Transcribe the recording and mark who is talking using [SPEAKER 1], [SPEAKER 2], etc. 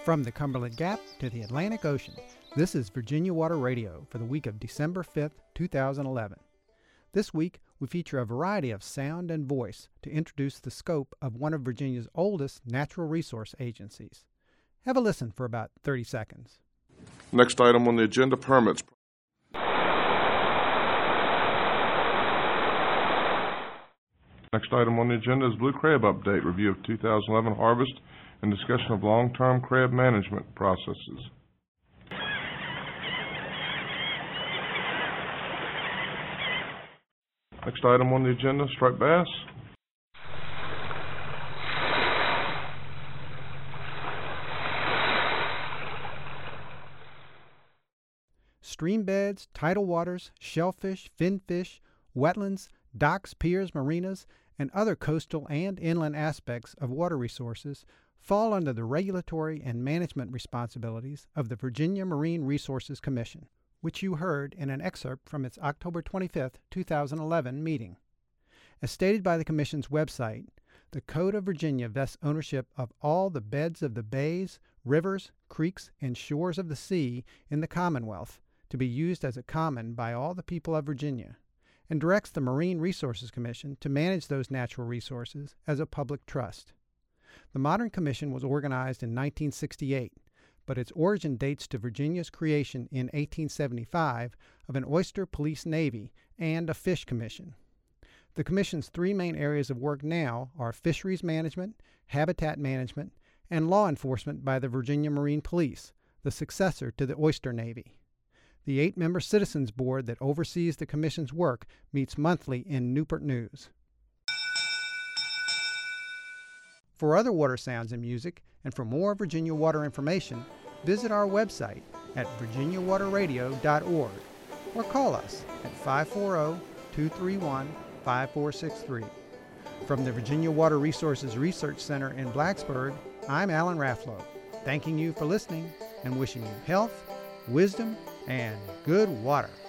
[SPEAKER 1] From the Cumberland Gap to the Atlantic Ocean, this is Virginia Water Radio for the week of December 5th, 2011. This week, we feature a variety of sound and voice to introduce the scope of one of Virginia's oldest natural resource agencies. Have a listen for about 30 seconds.
[SPEAKER 2] Next item on the agenda, permits. Next item on the agenda is Blue Crab Update, review of 2011 harvest and discussion of long-term crab management processes. Next item on the agenda, striped bass.
[SPEAKER 1] Stream beds, tidal waters, shellfish, finfish, wetlands, docks, piers, marinas, and other coastal and inland aspects of water resources fall under the regulatory and management responsibilities of the Virginia Marine Resources Commission, which you heard in an excerpt from its October 25, 2011 meeting. As stated by the Commission's website, the Code of Virginia vests ownership of all the beds of the bays, rivers, creeks, and shores of the sea in the Commonwealth to be used as a common by all the people of Virginia, and directs the Marine Resources Commission to manage those natural resources as a public trust. The modern commission was organized in 1968, but its origin dates to Virginia's creation in 1875 of an oyster police navy and a fish commission. The commission's three main areas of work now are fisheries management, habitat management, and law enforcement by the Virginia Marine Police, the successor to the Oyster Navy. The 8-member Citizens Board that oversees the Commission's work meets monthly in Newport News. For other water sounds and music, and for more Virginia water information, visit our website at virginiawaterradio.org or call us at 540-231-5463. From the Virginia Water Resources Research Center in Blacksburg, I'm Alan Rafflow, thanking you for listening and wishing you health, wisdom, and good water.